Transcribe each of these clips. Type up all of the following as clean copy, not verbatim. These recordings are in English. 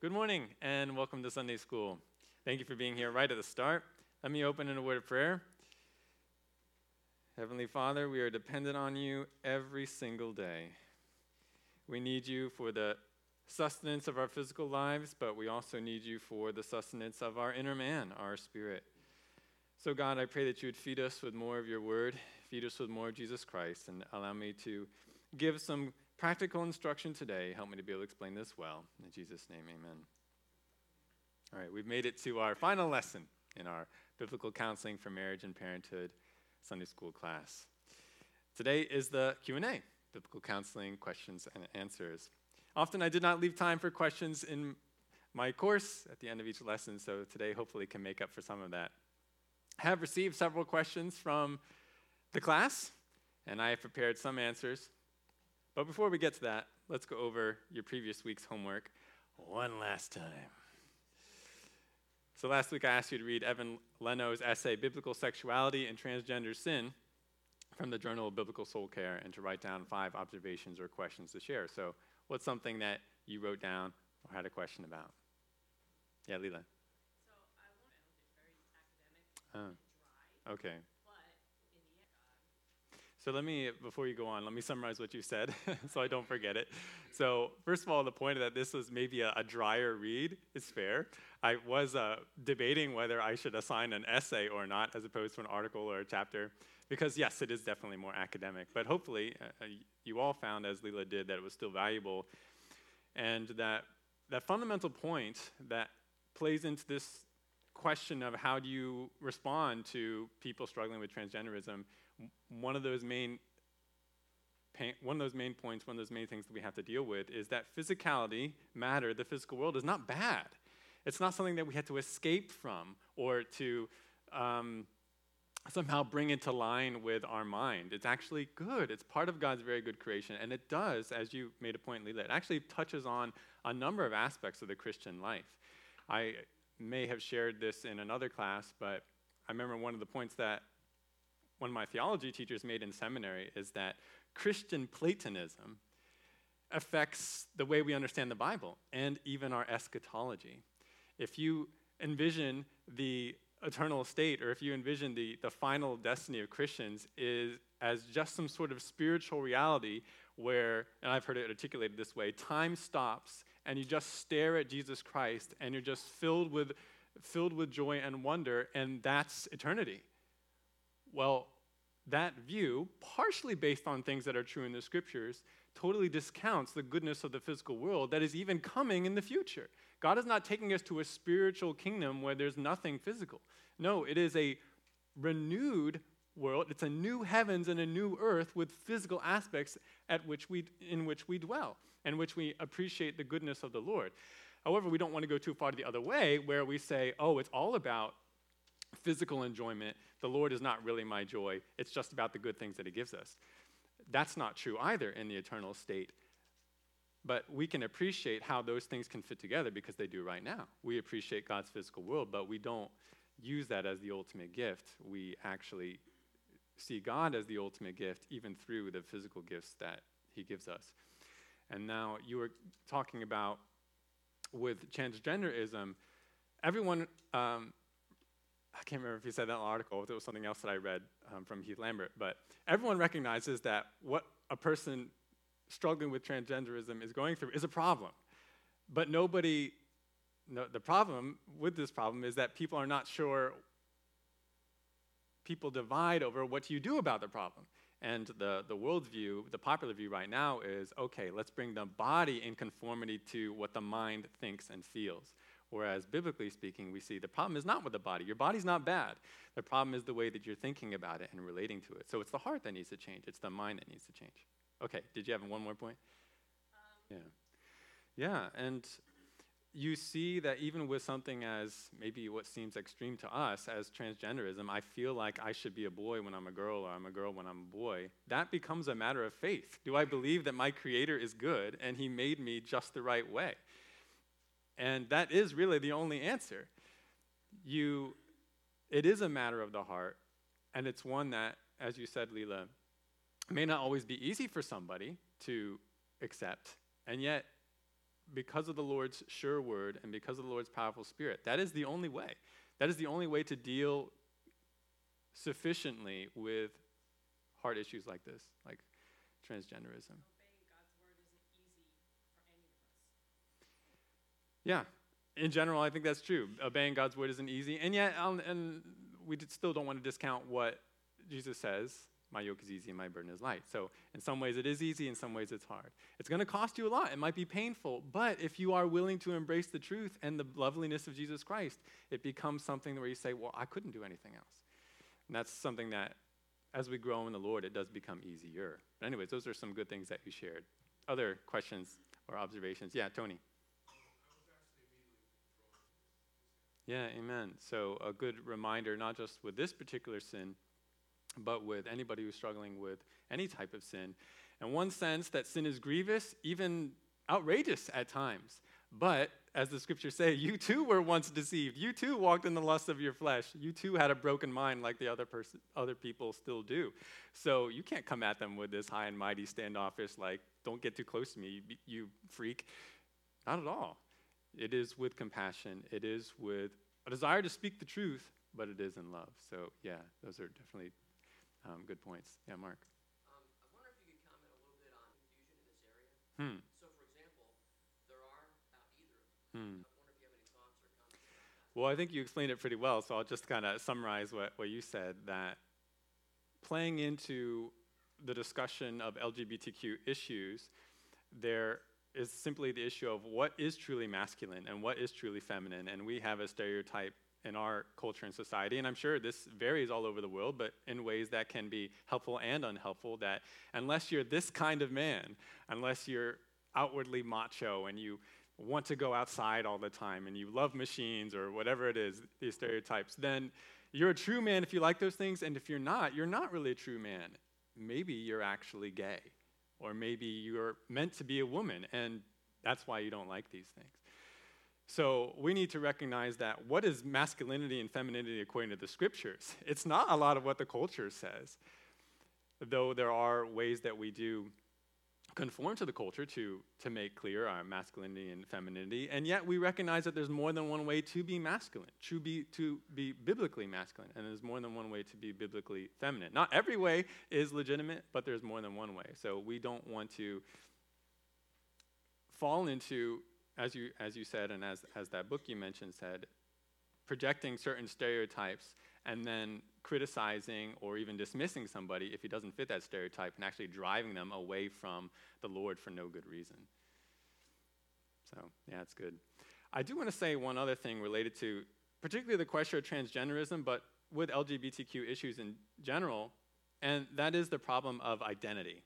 Good morning and welcome to Sunday School. Thank you for being here right at the start. Let me open in a word of prayer. Heavenly Father, we are dependent on you every single day. We need you for the sustenance of our physical lives, but we also need you for the sustenance of our inner man, our spirit. So God, I pray that you would feed us with more of your word, feed us with more of Jesus Christ, and allow me to give some practical instruction today. Help me to be able to explain this well. In Jesus' name, amen. All right, we've made it to our final lesson in our Biblical Counseling for Marriage and Parenthood Sunday School class. Today is the Q&A, Biblical Counseling Questions and Answers. Often I did not leave time for questions in my course at the end of each lesson, so today hopefully can make up for some of that. I have received several questions from the class, and I have prepared some answers. But before we get to that, let's go over your previous week's homework one last time. So last week I asked you to read Evan Leno's essay, Biblical Sexuality and Transgender Sin, from the Journal of Biblical Soul Care, and to write down 5 observations or questions to share. So what's something that you wrote down or had a question about? Yeah, Leela. So I won't it's very academic and dry. Okay. But in the end, So let me, before you go on, let me summarize what you said so I don't forget it. So first of all, the point that this was maybe a drier read is fair. I was debating whether I should assign an essay or not as opposed to an article or a chapter, because yes, it is definitely more academic. But hopefully you all found, as Leela did, that it was still valuable, and that fundamental point that plays into this question of how do you respond to people struggling with transgenderism. One of those main points, one of those main things that we have to deal with is that physicality, matter, the physical world is not bad. It's not something that we have to escape from or to somehow bring into line with our mind. It's actually good. It's part of God's very good creation. And it does, as you made a point, Leela, it actually touches on a number of aspects of the Christian life. I may have shared this in another class, but I remember one of the points that one of my theology teachers made in seminary is that Christian Platonism affects the way we understand the Bible and even our eschatology. If you envision the eternal state, or if you envision the final destiny of Christians is as just some sort of spiritual reality where, and I've heard it articulated this way, time stops and you just stare at Jesus Christ and you're just filled with joy and wonder, and that's eternity. Well, that view, partially based on things that are true in the scriptures, totally discounts the goodness of the physical world that is even coming in the future. God is not taking us to a spiritual kingdom where there's nothing physical. No, it is a renewed world. It's a new heavens and a new earth with physical aspects in which we dwell, and which we appreciate the goodness of the Lord. However, we don't want to go too far the other way where we say, oh, it's all about physical enjoyment. The Lord is not really my joy. It's just about the good things that he gives us. That's not true either in the eternal state. But we can appreciate how those things can fit together because they do right now. We appreciate God's physical world, but we don't use that as the ultimate gift. We actually see God as the ultimate gift even through the physical gifts that he gives us. And now you were talking about with transgenderism, everyone, I can't remember if you said that in the article, if it was something else that I read from Heath Lambert, but everyone recognizes that what a person struggling with transgenderism is going through is a problem. But the problem with this problem is that people are not sure, people divide over what you do about the problem. And the world view, the popular view right now is, okay, let's bring the body in conformity to what the mind thinks and feels. Whereas biblically speaking, we see the problem is not with the body. Your body's not bad. The problem is the way that you're thinking about it and relating to it. So it's the heart that needs to change. It's the mind that needs to change. Okay, did you have one more point? Yeah, and you see that even with something as maybe what seems extreme to us as transgenderism, I feel like I should be a boy when I'm a girl, or I'm a girl when I'm a boy. That becomes a matter of faith. Do I believe that my Creator is good and he made me just the right way? And that is really the only answer. It is a matter of the heart, and it's one that, as you said, Leela, may not always be easy for somebody to accept, and yet because of the Lord's sure word and because of the Lord's powerful spirit. That is the only way. That is the only way to deal sufficiently with hard issues like this, like transgenderism. Obeying God's word isn't easy for any of us. Yeah, in general, I think that's true. Obeying God's word isn't easy, and yet, and we still don't want to discount what Jesus says. My yoke is easy and my burden is light. So in some ways it is easy, in some ways it's hard. It's going to cost you a lot. It might be painful, but if you are willing to embrace the truth and the loveliness of Jesus Christ, it becomes something where you say, well, I couldn't do anything else. And that's something that, as we grow in the Lord, it does become easier. But anyways, those are some good things that you shared. Other questions or observations? Yeah, Tony. Yeah, amen. So a good reminder, not just with this particular sin, but with anybody who's struggling with any type of sin. In one sense, that sin is grievous, even outrageous at times. But, as the scriptures say, you too were once deceived. You too walked in the lust of your flesh. You too had a broken mind like the other people still do. So you can't come at them with this high and mighty standoffish, like, don't get too close to me, you freak. Not at all. It is with compassion. It is with a desire to speak the truth, but it is in love. So, yeah, those are definitely good points. Yeah, Mark. I wonder if you could comment a little bit on confusion in this area. So, for example, there are either. I wonder if you have any thoughts or comments about that. Well, I think you explained it pretty well, so I'll just kind of summarize what you said, that playing into the discussion of LGBTQ issues, there is simply the issue of what is truly masculine and what is truly feminine, and we have a stereotype in our culture and society, and I'm sure this varies all over the world, but in ways that can be helpful and unhelpful, that unless you're this kind of man, unless you're outwardly macho and you want to go outside all the time and you love machines or whatever it is, these stereotypes, then you're a true man if you like those things, and if you're not really a true man. Maybe you're actually gay, or maybe you're meant to be a woman, and that's why you don't like these things. So we need to recognize that what is masculinity and femininity according to the scriptures? It's not a lot of what the culture says, though there are ways that we do conform to the culture to make clear our masculinity and femininity, and yet we recognize that there's more than one way to be masculine, to be biblically masculine, and there's more than one way to be biblically feminine. Not every way is legitimate, but there's more than one way. So we don't want to fall into, as you said, and as that book you mentioned said, projecting certain stereotypes and then criticizing or even dismissing somebody if he doesn't fit that stereotype, and actually driving them away from the Lord for no good reason. So, yeah, it's good. I do want to say one other thing related to particularly the question of transgenderism, but with LGBTQ issues in general, and that is the problem of identity.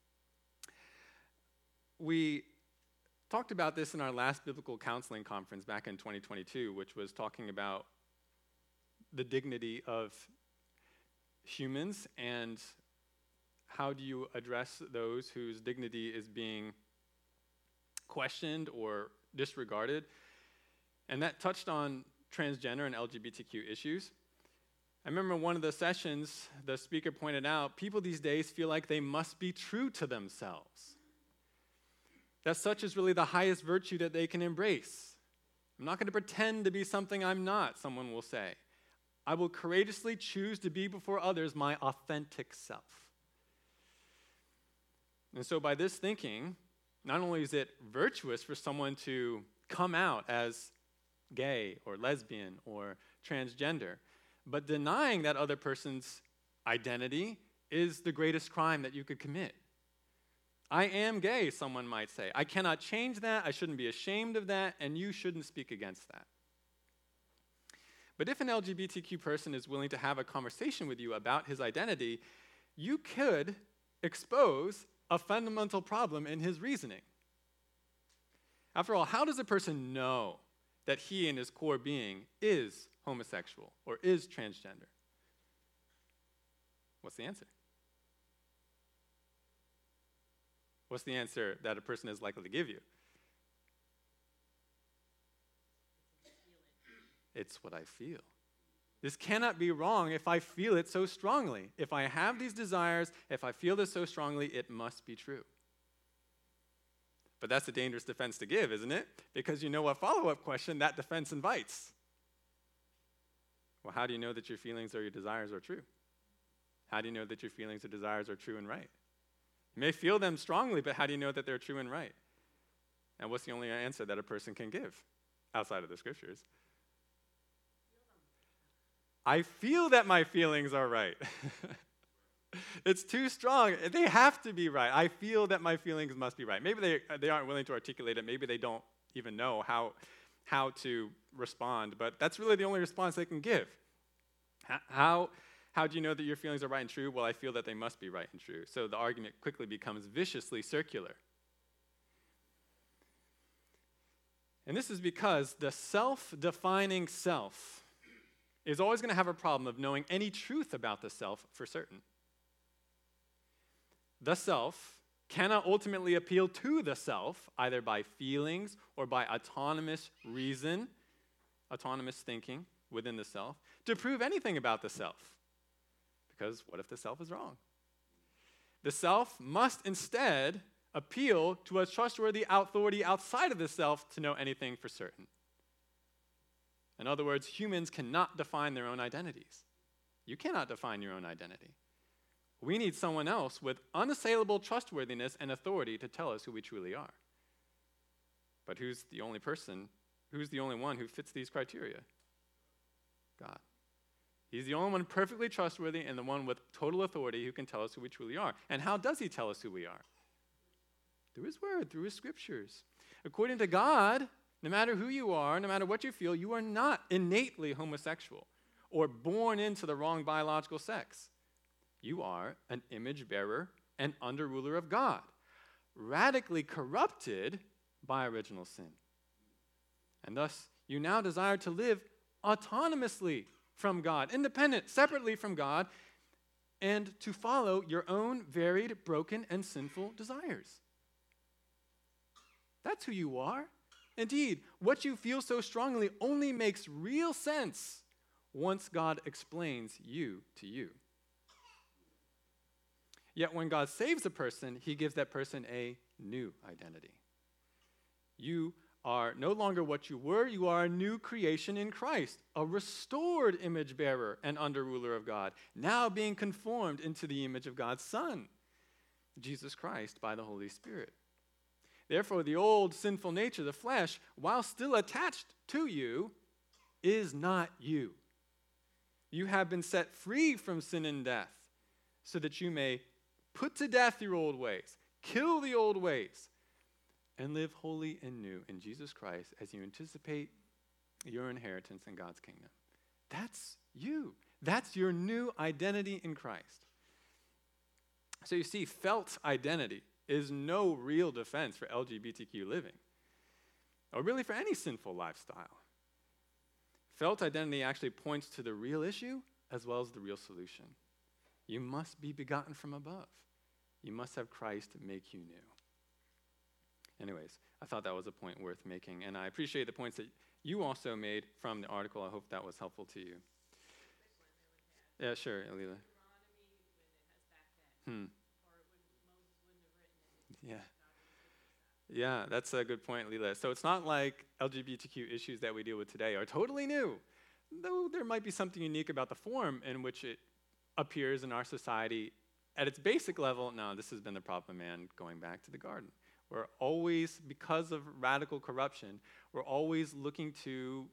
We talked about this in our last biblical counseling conference back in 2022, which was talking about the dignity of humans and how do you address those whose dignity is being questioned or disregarded. And that touched on transgender and LGBTQ issues. I remember one of the sessions, the speaker pointed out, people these days feel like they must be true to themselves. That such is really the highest virtue that they can embrace. I'm not going to pretend to be something I'm not, someone will say. I will courageously choose to be before others my authentic self. And so by this thinking, not only is it virtuous for someone to come out as gay or lesbian or transgender, but denying that other person's identity is the greatest crime that you could commit. I am gay, someone might say. I cannot change that, I shouldn't be ashamed of that, and you shouldn't speak against that. But if an LGBTQ person is willing to have a conversation with you about his identity, you could expose a fundamental problem in his reasoning. After all, how does a person know that he in his core being is homosexual or is transgender? What's the answer? What's the answer that a person is likely to give you? It's what I feel. This cannot be wrong if I feel it so strongly. If I have these desires, if I feel this so strongly, it must be true. But that's a dangerous defense to give, isn't it? Because you know what follow-up question that defense invites. Well, how do you know that your feelings or your desires are true? How do you know that your feelings or desires are true and right? You may feel them strongly, but how do you know that they're true and right? And what's the only answer that a person can give outside of the scriptures? I feel that my feelings are right. It's too strong. They have to be right. I feel that my feelings must be right. Maybe they aren't willing to articulate it. Maybe they don't even know how to respond, but that's really the only response they can give. How do you know that your feelings are right and true? Well, I feel that they must be right and true. So the argument quickly becomes viciously circular. And this is because the self-defining self is always going to have a problem of knowing any truth about the self for certain. The self cannot ultimately appeal to the self, either by feelings or by autonomous reason, autonomous thinking within the self, to prove anything about the self. Because what if the self is wrong? The self must instead appeal to a trustworthy authority outside of the self to know anything for certain. In other words, humans cannot define their own identities. You cannot define your own identity. We need someone else with unassailable trustworthiness and authority to tell us who we truly are. But who's the only one who fits these criteria? God. He's the only one perfectly trustworthy and the one with total authority who can tell us who we truly are. And how does he tell us who we are? Through his word, through his scriptures. According to God, no matter who you are, no matter what you feel, you are not innately homosexual or born into the wrong biological sex. You are an image bearer and under ruler of God, radically corrupted by original sin. And thus, you now desire to live autonomously from God, independent, separately from God, and to follow your own varied, broken, and sinful desires. That's who you are. Indeed, what you feel so strongly only makes real sense once God explains you to you. Yet when God saves a person, he gives that person a new identity. You are no longer what you were. You are a new creation in Christ, a restored image bearer and under ruler of God, now being conformed into the image of God's Son, Jesus Christ, by the Holy Spirit. Therefore, the old sinful nature, the flesh, while still attached to you, is not you. You have been set free from sin and death so that you may put to death your old ways, kill the old ways, and live holy and new in Jesus Christ as you anticipate your inheritance in God's kingdom. That's you. That's your new identity in Christ. So you see, felt identity is no real defense for LGBTQ living, or really for any sinful lifestyle. Felt identity actually points to the real issue as well as the real solution. You must be begotten from above. You must have Christ make you new. Anyways, I thought that was a point worth making, and I appreciate the points that you also made from the article. I hope that was helpful to you. Yeah, sure, Alila. Yeah, that's a good point, Leela. So it's not like LGBTQ issues that we deal with today are totally new, though there might be something unique about the form in which it appears in our society. At its basic level, no, this has been the problem of man going back to the garden. We're always, because of radical corruption, we're always looking to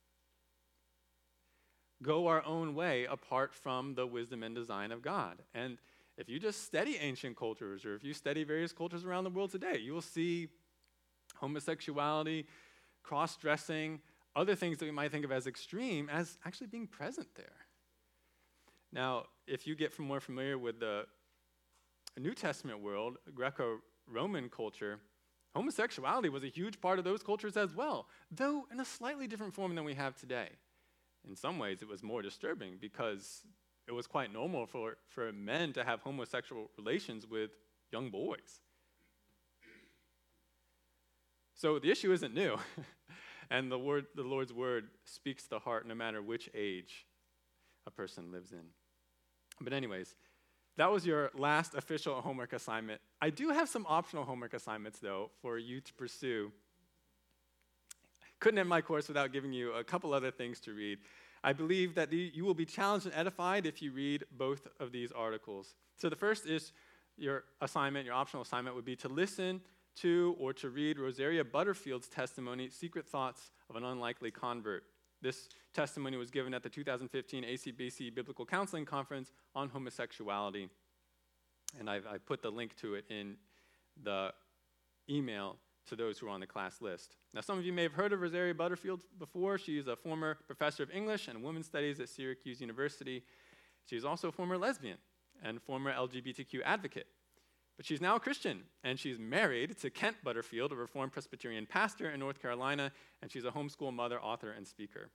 go our own way apart from the wisdom and design of God. And if you just study ancient cultures, or if you study various cultures around the world today, you will see homosexuality, cross-dressing, other things that we might think of as extreme as actually being present there. Now, if you get more familiar with the New Testament world, Greco-Roman culture, homosexuality was a huge part of those cultures as well, though in a slightly different form than we have today. In some ways, it was more disturbing because it was quite normal for men to have homosexual relations with young boys. So the issue isn't new. And the Lord's word speaks to the heart no matter which age a person lives in. But anyways, that was your last official homework assignment. I do have some optional homework assignments, though, for you to pursue. Couldn't end my course without giving you a couple other things to read. I believe that you will be challenged and edified if you read both of these articles. So the first is your assignment, your optional assignment would be to listen to or to read Rosaria Butterfield's testimony, Secret Thoughts of an Unlikely Convert. This testimony was given at the 2015 ACBC Biblical Counseling Conference on homosexuality. And I put the link to it in the email to those who are on the class list. Now, some of you may have heard of Rosaria Butterfield before. She's a former professor of English and women's studies at Syracuse University. She's also a former lesbian and former LGBTQ advocate. But she's now a Christian, and she's married to Kent Butterfield, a Reformed Presbyterian pastor in North Carolina, and she's a homeschool mother, author, and speaker.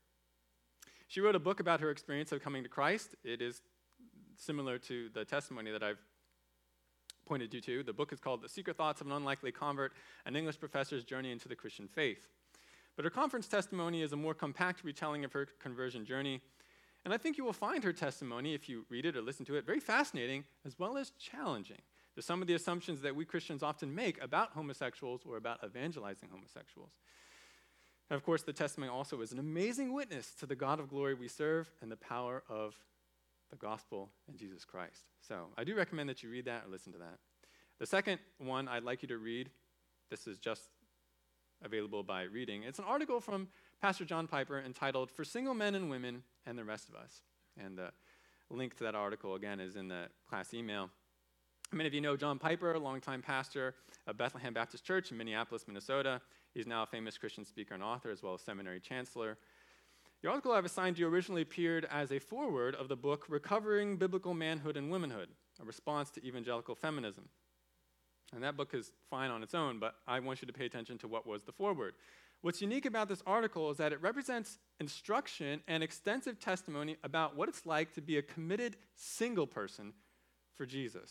She wrote a book about her experience of coming to Christ. It is similar to the testimony that I've pointed you to. The book is called The Secret Thoughts of an Unlikely Convert, an English Professor's Journey into the Christian Faith. But her conference testimony is a more compact retelling of her conversion journey, and I think you will find her testimony, if you read it or listen to it, very fascinating as well as challenging to some of the assumptions that we Christians often make about homosexuals or about evangelizing homosexuals. And of course, the testimony also is an amazing witness to the God of glory we serve and the power of the gospel in Jesus Christ. So I do recommend that you read that or listen to that. The second one I'd like you to read, this is just available by reading. It's an article from Pastor John Piper entitled For Single Men and Women and the Rest of Us. And the link to that article, again, is in the class email. Many of you know John Piper, a longtime pastor of Bethlehem Baptist Church in Minneapolis, Minnesota. He's now a famous Christian speaker and author, as well as seminary chancellor. The article I've assigned you originally appeared as a foreword of the book Recovering Biblical Manhood and Womanhood, a response to evangelical feminism. And that book is fine on its own, but I want you to pay attention to what was the foreword. What's unique about this article is that it represents instruction and extensive testimony about what it's like to be a committed single person for Jesus.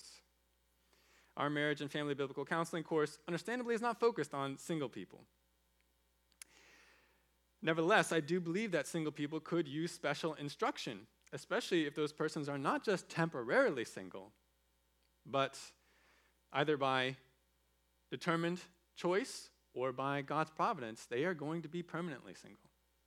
Our marriage and family biblical counseling course, understandably, is not focused on single people. Nevertheless, I do believe that single people could use special instruction, especially if those persons are not just temporarily single, but either by determined choice or by God's providence, they are going to be permanently single.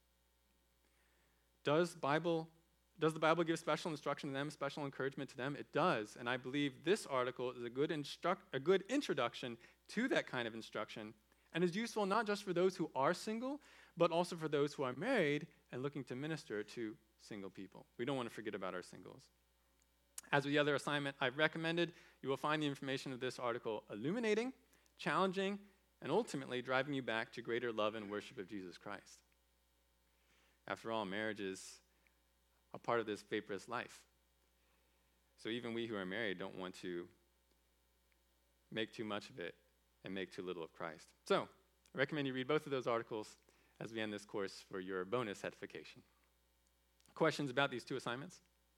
Does the Bible give special instruction to them, special encouragement to them? It does, and I believe this article is a good introduction to that kind of instruction, and is useful not just for those who are single, but also for those who are married and looking to minister to single people. We don't want to forget about our singles. As with the other assignment I've recommended, you will find the information of this article illuminating, challenging, and ultimately driving you back to greater love and worship of Jesus Christ. After all, marriage is a part of this vaporous life. So even we who are married don't want to make too much of it and make too little of Christ. So I recommend you read both of those articles as we end this course for your bonus edification. Questions about these two assignments?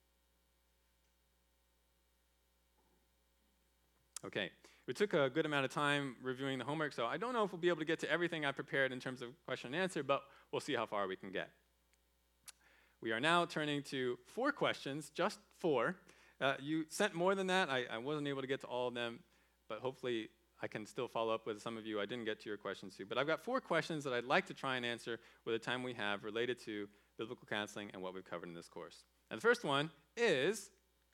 Okay, we took a good amount of time reviewing the homework, so I don't know if we'll be able to get to everything I prepared in terms of question and answer, but we'll see how far we can get. We are now turning to 4 questions, just 4. You sent more than that. I wasn't able to get to all of them, but hopefully I can still follow up with some of you I didn't get to your questions to. But I've got 4 questions that I'd like to try and answer with the time we have related to biblical counseling and what we've covered in this course. And the first one is,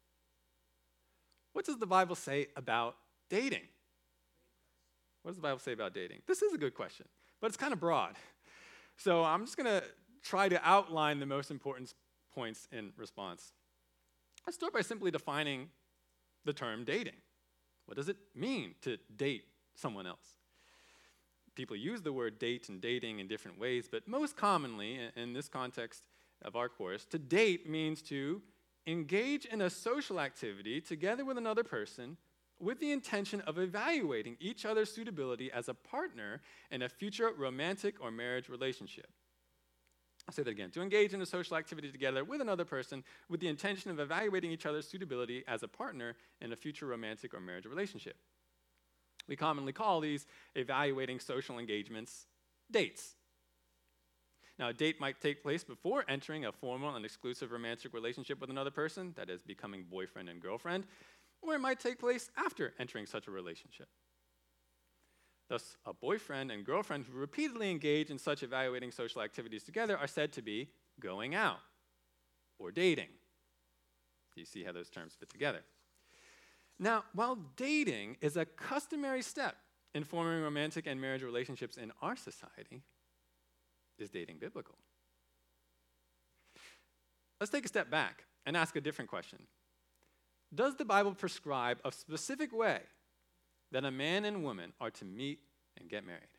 what does the Bible say about dating? What does the Bible say about dating? This is a good question, but it's kind of broad. So I'm just going to try to outline the most important points in response. Let's start by simply defining the term dating. What does it mean to date someone else? People use the word date and dating in different ways, but most commonly, in this context of our course, to date means to engage in a social activity together with another person with the intention of evaluating each other's suitability as a partner in a future romantic or marriage relationship. I'll say that again. To engage in a social activity together with another person with the intention of evaluating each other's suitability as a partner in a future romantic or marriage relationship. We commonly call these evaluating social engagements dates. Now, a date might take place before entering a formal and exclusive romantic relationship with another person, that is, becoming boyfriend and girlfriend. or it might take place after entering such a relationship. Thus, a boyfriend and girlfriend who repeatedly engage in such evaluating social activities together are said to be going out or dating. Do you see how those terms fit together? Now, while dating is a customary step in forming romantic and marriage relationships in our society, is dating biblical? Let's take a step back and ask a different question. Does the Bible prescribe a specific way that a man and woman are to meet and get married?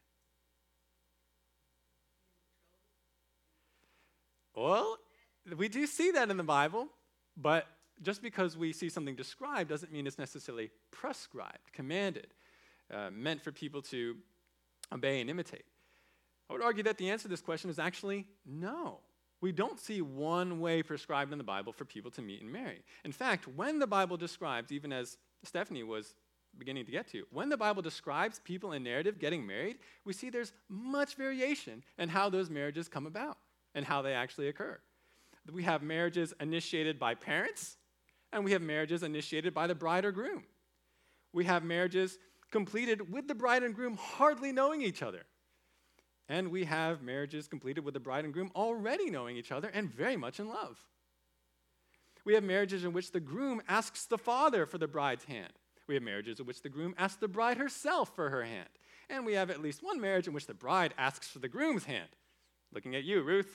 Well, we do see that in the Bible, but just because we see something described doesn't mean it's necessarily prescribed, commanded, meant for people to obey and imitate. I would argue that the answer to this question is actually no. We don't see one way prescribed in the Bible for people to meet and marry. In fact, when the Bible describes, even as Stephanie was beginning to get to, when the Bible describes people in narrative getting married, we see there's much variation in how those marriages come about and how they actually occur. We have marriages initiated by parents, and we have marriages initiated by the bride or groom. We have marriages completed with the bride and groom hardly knowing each other. And we have marriages completed with the bride and groom already knowing each other and very much in love. We have marriages in which the groom asks the father for the bride's hand. We have marriages in which the groom asks the bride herself for her hand. And we have at least one marriage in which the bride asks for the groom's hand. Looking at you, Ruth.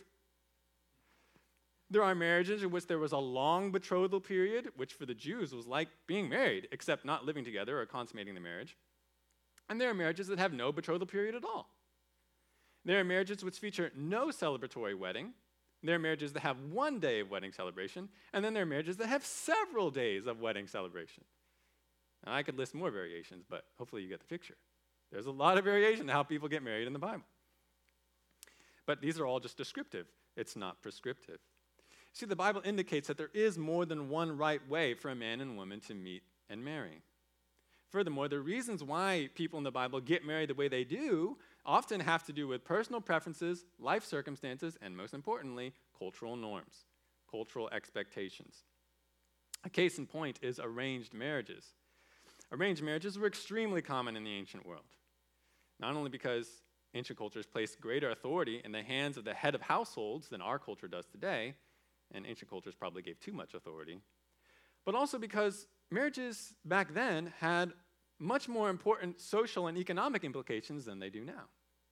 There are marriages in which there was a long betrothal period, which for the Jews was like being married, except not living together or consummating the marriage. And there are marriages that have no betrothal period at all. There are marriages which feature no celebratory wedding. There are marriages that have one day of wedding celebration. And then there are marriages that have several days of wedding celebration. Now, I could list more variations, but hopefully you get the picture. There's a lot of variation to how people get married in the Bible. But these are all just descriptive. It's not prescriptive. See, the Bible indicates that there is more than one right way for a man and woman to meet and marry. Furthermore, the reasons why people in the Bible get married the way they do often have to do with personal preferences, life circumstances, and most importantly, cultural norms, cultural expectations. A case in point is arranged marriages. Arranged marriages were extremely common in the ancient world, not only because ancient cultures placed greater authority in the hands of the head of households than our culture does today, and ancient cultures probably gave too much authority, but also because marriages back then had much more important social and economic implications than they do now.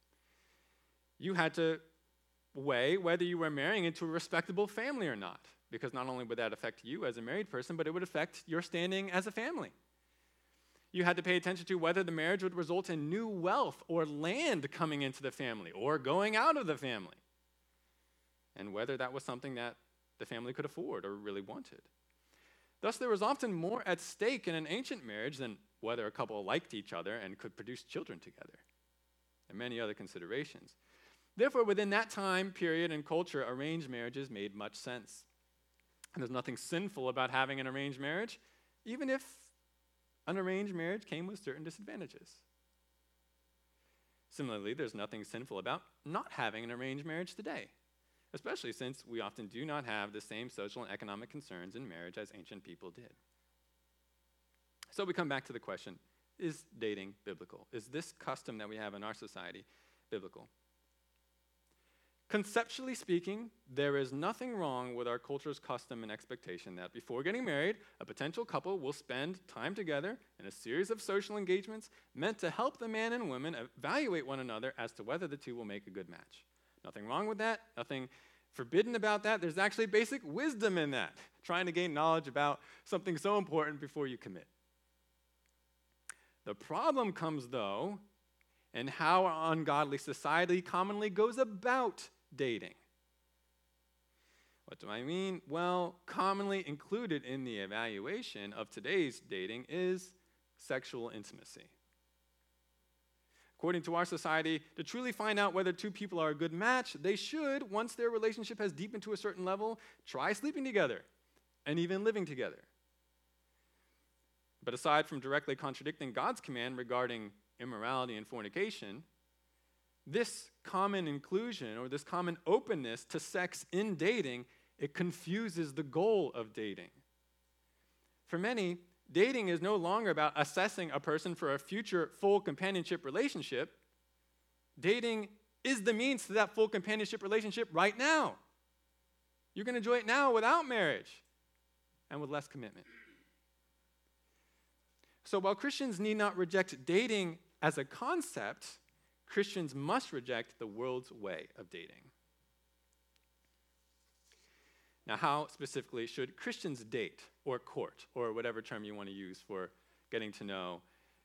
You had to weigh whether you were marrying into a respectable family or not, because not only would that affect you as a married person, but it would affect your standing as a family. You had to pay attention to whether the marriage would result in new wealth or land coming into the family or going out of the family, and whether that was something that the family could afford or really wanted. Thus, there was often more at stake in an ancient marriage than whether a couple liked each other and could produce children together, and many other considerations. Therefore, within that time period and culture, arranged marriages made much sense. And there's nothing sinful about having an arranged marriage, even if an arranged marriage came with certain disadvantages. Similarly, there's nothing sinful about not having an arranged marriage today, especially since we often do not have the same social and economic concerns in marriage as ancient people did. So we come back to the question, is dating biblical? Is this custom that we have in our society biblical? Conceptually speaking, there is nothing wrong with our culture's custom and expectation that before getting married, a potential couple will spend time together in a series of social engagements meant to help the man and woman evaluate one another as to whether the two will make a good match. Nothing wrong with that, nothing forbidden about that. There's actually basic wisdom in that, trying to gain knowledge about something so important before you commit. The problem comes, though, in how our ungodly society commonly goes about dating. What do I mean? Well, commonly included in the evaluation of today's dating is sexual intimacy. According to our society, to truly find out whether two people are a good match, they should, once their relationship has deepened to a certain level, try sleeping together and even living together. But aside from directly contradicting God's command regarding immorality and fornication, this common inclusion or this common openness to sex in dating, it confuses the goal of dating. For many, dating is no longer about assessing a person for a future full companionship relationship. Dating is the means to that full companionship relationship right now. You can enjoy it now without marriage and with less commitment. So while Christians need not reject dating as a concept, Christians must reject the world's way of dating. Now, how specifically should Christians date or court, or whatever term you want to use for getting to know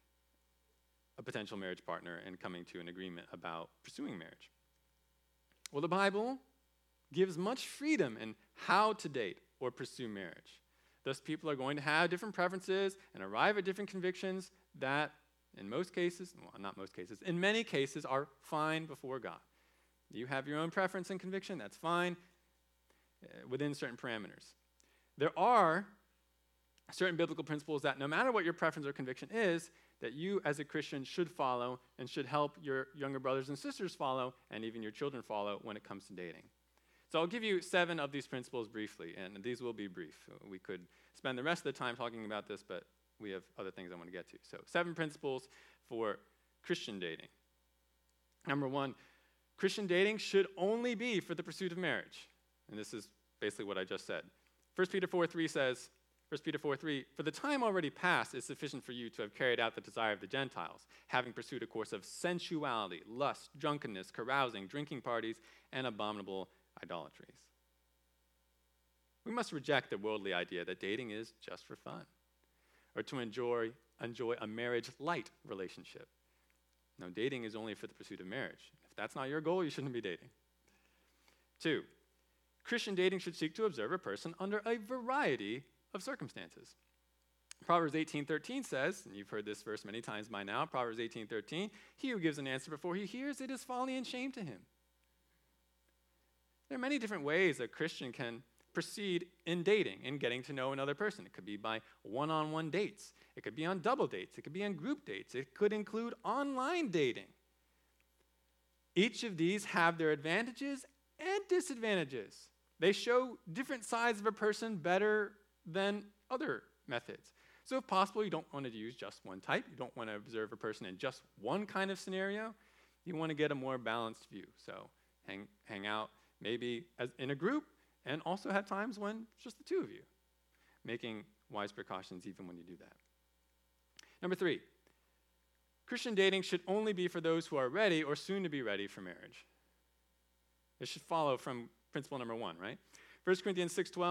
a potential marriage partner and coming to an agreement about pursuing marriage? Well, the Bible gives much freedom in how to date or pursue marriage. Thus, people are going to have different preferences and arrive at different convictions that, in most cases, well, not most cases, in many cases, are fine before God. You have your own preference and conviction, that's fine, within certain parameters. There are certain biblical principles that no matter what your preference or conviction is, that you as a Christian should follow and should help your younger brothers and sisters follow, and even your children follow when it comes to dating. So I'll give you 7 of these principles briefly, and these will be brief. We could spend the rest of the time talking about this, but we have other things I want to get to. So 7 principles for Christian dating. Number 1, Christian dating should only be for the pursuit of marriage. And this is basically what I just said. 1 Peter 4:3 says, 1 Peter 4:3, for the time already past is sufficient for you to have carried out the desire of the Gentiles, having pursued a course of sensuality, lust, drunkenness, carousing, drinking parties, and abominable idolatries. We must reject the worldly idea that dating is just for fun, or to enjoy a marriage-light relationship. No, dating is only for the pursuit of marriage. If that's not your goal, you shouldn't be dating. 2, Christian dating should seek to observe a person under a variety of circumstances. Proverbs 18:13 says, and you've heard this verse many times by now, Proverbs 18:13, he who gives an answer before he hears it is folly and shame to him. There are many different ways a Christian can proceed in dating, in getting to know another person. It could be by one-on-one dates. It could be on double dates. It could be on group dates. It could include online dating. Each of these have their advantages and disadvantages. They show different sides of a person better than other methods. So if possible, you don't want to use just one type. You don't want to observe a person in just one kind of scenario. You want to get a more balanced view. So hang out maybe as in a group, and also have times when it's just the two of you, making wise precautions even when you do that. Number 3, Christian dating should only be for those who are ready or soon to be ready for marriage. It should follow from principle number 1, right? 1 Corinthians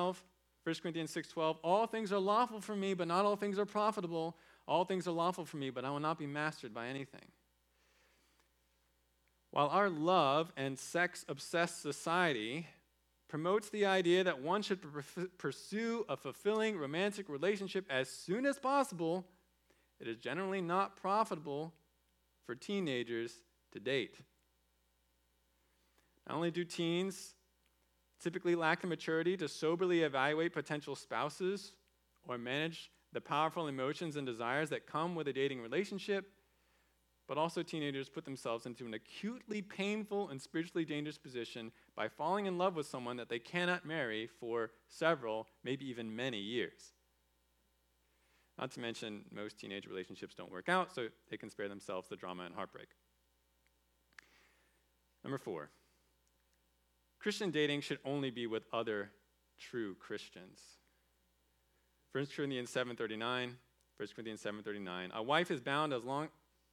6:12, all things are lawful for me, but not all things are profitable. All things are lawful for me, but I will not be mastered by anything. While our love and sex-obsessed society promotes the idea that one should pursue a fulfilling romantic relationship as soon as possible, it is generally not profitable for teenagers to date. Not only do teens typically lack the maturity to soberly evaluate potential spouses or manage the powerful emotions and desires that come with a dating relationship, but also teenagers put themselves into an acutely painful and spiritually dangerous position by falling in love with someone that they cannot marry for several, maybe even many years. Not to mention, most teenage relationships don't work out, so they can spare themselves the drama and heartbreak. Number 4, Christian dating should only be with other true Christians. 1 Corinthians 7:39, a wife is bound as long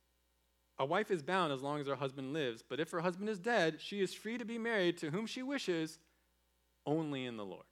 as her husband lives, but if her husband is dead, she is free to be married to whom she wishes, only in the Lord.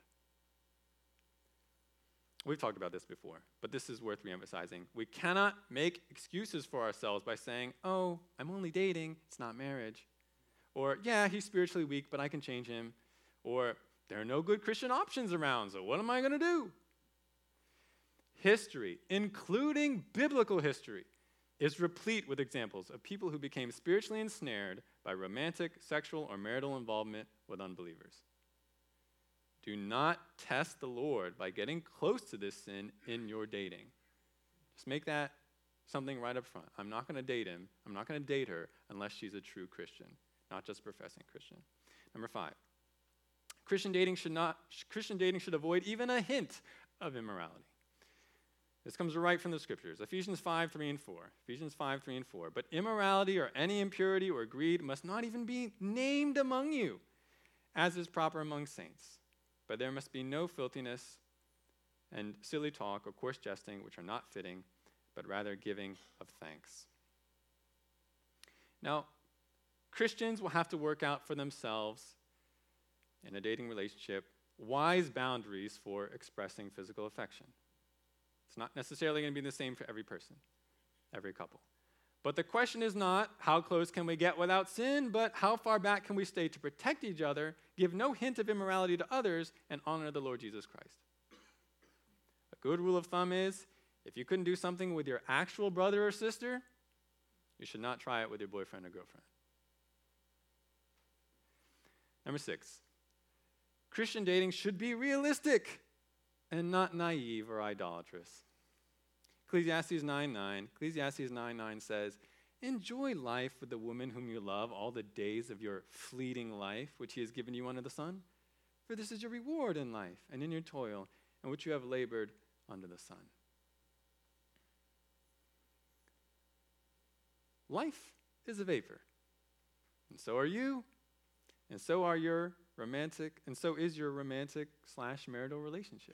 We've talked about this before, but this is worth reemphasizing. We cannot make excuses for ourselves by saying, oh, I'm only dating, it's not marriage. Or, yeah, he's spiritually weak, but I can change him. Or, there are no good Christian options around, so what am I going to do? History, including biblical history, is replete with examples of people who became spiritually ensnared by romantic, sexual, or marital involvement with unbelievers. Do not test the Lord by getting close to this sin in your dating. Just make that something right up front. I'm not going to date him. I'm not going to date her unless she's a true Christian, not just professing Christian. Number 5, Christian dating should avoid even a hint of immorality. This comes right from the scriptures. Ephesians 5, 3 and 4. Ephesians 5, 3 and 4. But immorality or any impurity or greed must not even be named among you, as is proper among saints. But there must be no filthiness and silly talk or coarse jesting, which are not fitting, but rather giving of thanks. Now, Christians will have to work out for themselves in a dating relationship wise boundaries for expressing physical affection. It's not necessarily going to be the same for every person, every couple. But the question is not how close can we get without sin, but how far back can we stay to protect each other, give no hint of immorality to others, and honor the Lord Jesus Christ. A good rule of thumb is, if you couldn't do something with your actual brother or sister, you should not try it with your boyfriend or girlfriend. Number 6, Christian dating should be realistic and not naive or idolatrous. Ecclesiastes 9:9 says, enjoy life with the woman whom you love all the days of your fleeting life, which he has given you under the sun. For this is your reward in life and in your toil, in which you have labored under the sun. Life is a vapor, and so are you, and so are your romantic, and so is your romantic/marital relationship.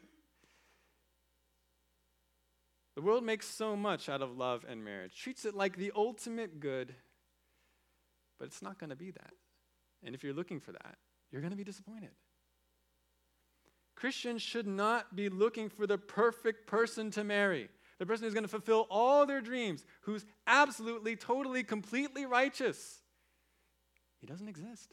The world makes so much out of love and marriage, treats it like the ultimate good, but it's not going to be that. And if you're looking for that, you're going to be disappointed. Christians should not be looking for the perfect person to marry, the person who's going to fulfill all their dreams, who's absolutely, totally, completely righteous. He doesn't exist.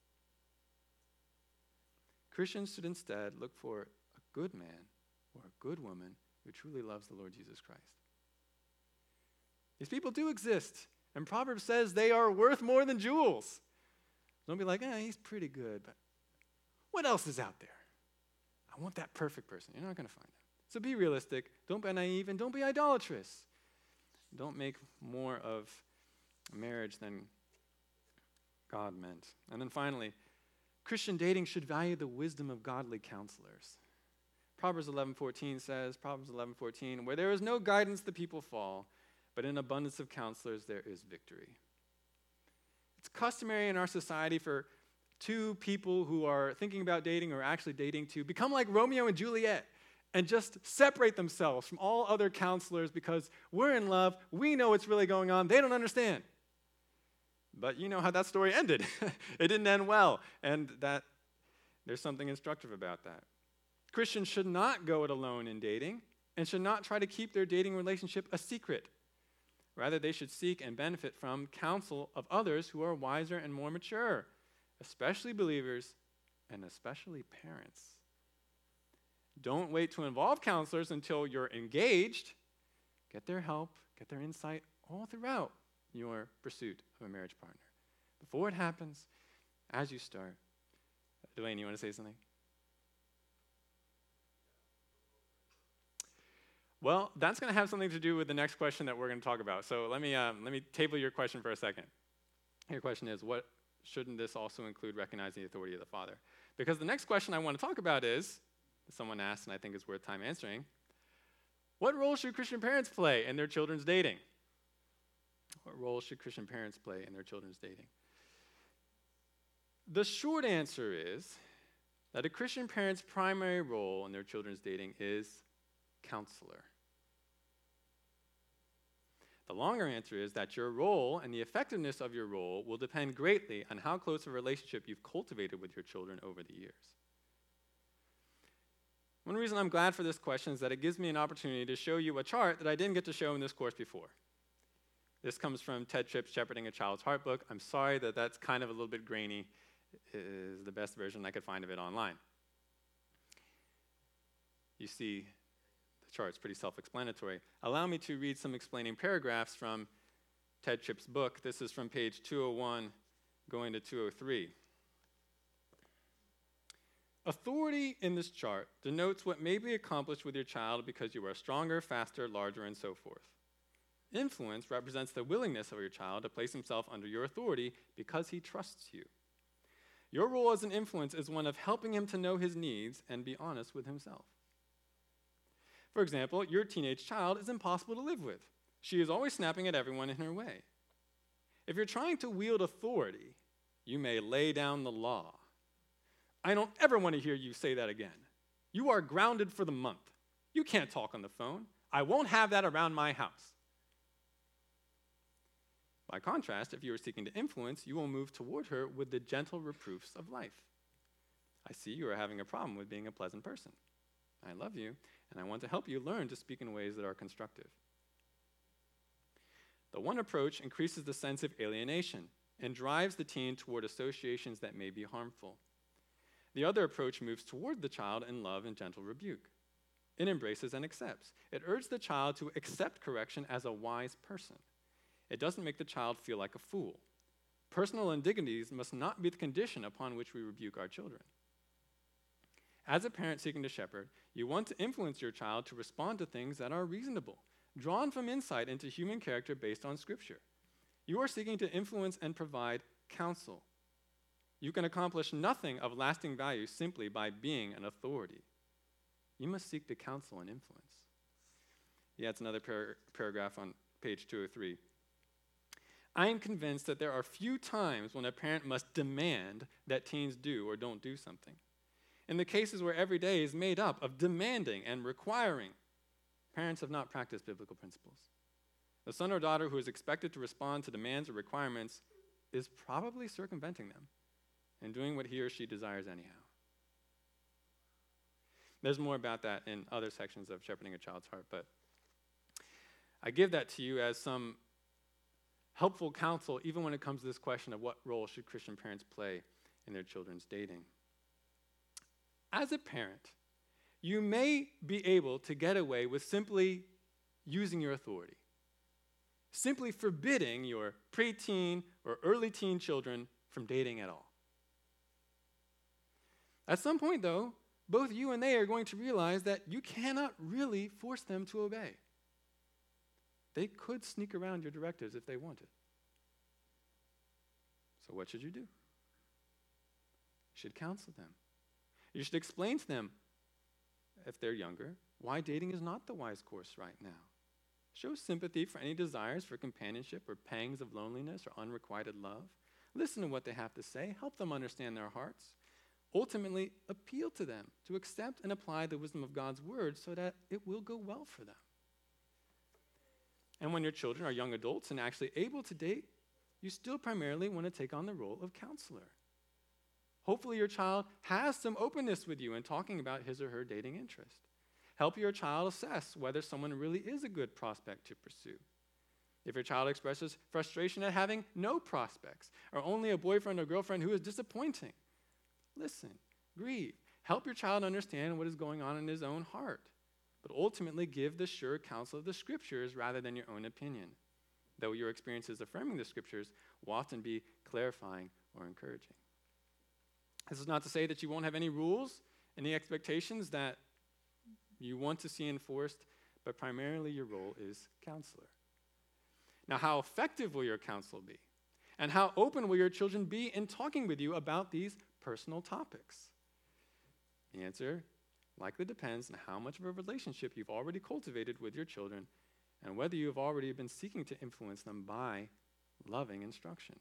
Christians should instead look for a good man or a good woman who truly loves the Lord Jesus Christ. These people do exist, and Proverbs says they are worth more than jewels. Don't be like, he's pretty good, but what else is out there? I want that perfect person. You're not going to find them. So be realistic. Don't be naive, and don't be idolatrous. Don't make more of marriage than God meant. And then finally, Christian dating should value the wisdom of godly counselors. Proverbs 11:14 says, where there is no guidance, the people fall, but in abundance of counselors there is victory. It's customary in our society for two people who are thinking about dating or actually dating to become like Romeo and Juliet and just separate themselves from all other counselors because we're in love, we know what's really going on, they don't understand. But you know how that story ended. It didn't end well, and that there's something instructive about that. Christians should not go it alone in dating and should not try to keep their dating relationship a secret. Rather, they should seek and benefit from counsel of others who are wiser and more mature, especially believers and especially parents. Don't wait to involve counselors until you're engaged. Get their help, get their insight all throughout your pursuit of a marriage partner. Before it happens, as you start. Dwayne, you want to say something? Well, that's going to have something to do with the next question that we're going to talk about. So let me table your question for a second. Your question is, what shouldn't this also include recognizing the authority of the father? Because the next question I want to talk about is, someone asked, and I think it's worth time answering, what role should Christian parents play in their children's dating? What role should Christian parents play in their children's dating? The short answer is that a Christian parent's primary role in their children's dating is counselor. The longer answer is that your role and the effectiveness of your role will depend greatly on how close a relationship you've cultivated with your children over the years. One reason I'm glad for this question is that it gives me an opportunity to show you a chart that I didn't get to show in this course before. This comes from Ted Tripp's Shepherding a Child's Heart book. I'm sorry that that's kind of a little bit grainy. It is the best version I could find of it online. You see the chart's pretty self-explanatory. Allow me to read some explaining paragraphs from Ted Tripp's book. This is from page 201 going to 203. Authority in this chart denotes what may be accomplished with your child because you are stronger, faster, larger, and so forth. Influence represents the willingness of your child to place himself under your authority because he trusts you. Your role as an influence is one of helping him to know his needs and be honest with himself. For example, your teenage child is impossible to live with. She is always snapping at everyone in her way. If you're trying to wield authority, you may lay down the law. I don't ever want to hear you say that again. You are grounded for the month. You can't talk on the phone. I won't have that around my house. By contrast, if you are seeking to influence, you will move toward her with the gentle reproofs of life. I see you are having a problem with being a pleasant person. I love you, and I want to help you learn to speak in ways that are constructive. The one approach increases the sense of alienation and drives the teen toward associations that may be harmful. The other approach moves toward the child in love and gentle rebuke. It embraces and accepts. It urges the child to accept correction as a wise person. It doesn't make the child feel like a fool. Personal indignities must not be the condition upon which we rebuke our children. As a parent seeking to shepherd, you want to influence your child to respond to things that are reasonable, drawn from insight into human character based on Scripture. You are seeking to influence and provide counsel. You can accomplish nothing of lasting value simply by being an authority. You must seek to counsel and influence. Yeah, it's another paragraph on page 203. I am convinced that there are few times when a parent must demand that teens do or don't do something. In the cases where every day is made up of demanding and requiring, parents have not practiced biblical principles. The son or daughter who is expected to respond to demands or requirements is probably circumventing them and doing what he or she desires anyhow. There's more about that in other sections of Shepherding a Child's Heart, but I give that to you as some helpful counsel, even when it comes to this question of what role should Christian parents play in their children's dating. As a parent, you may be able to get away with simply using your authority, simply forbidding your preteen or early teen children from dating at all. At some point, though, both you and they are going to realize that you cannot really force them to obey. They could sneak around your directives if they wanted. So what should you do? You should counsel them. You should explain to them, if they're younger, why dating is not the wise course right now. Show sympathy for any desires for companionship or pangs of loneliness or unrequited love. Listen to what they have to say. Help them understand their hearts. Ultimately, appeal to them to accept and apply the wisdom of God's word so that it will go well for them. And when your children are young adults and actually able to date, you still primarily want to take on the role of counselor. Hopefully your child has some openness with you in talking about his or her dating interest. Help your child assess whether someone really is a good prospect to pursue. If your child expresses frustration at having no prospects or only a boyfriend or girlfriend who is disappointing, listen, grieve. Help your child understand what is going on in his own heart, but ultimately give the sure counsel of the Scriptures rather than your own opinion, though your experiences affirming the Scriptures will often be clarifying or encouraging. This is not to say that you won't have any rules, any expectations that you want to see enforced, but primarily your role is counselor. Now, how effective will your counsel be? And how open will your children be in talking with you about these personal topics? The answer likely depends on how much of a relationship you've already cultivated with your children and whether you have already been seeking to influence them by loving instruction.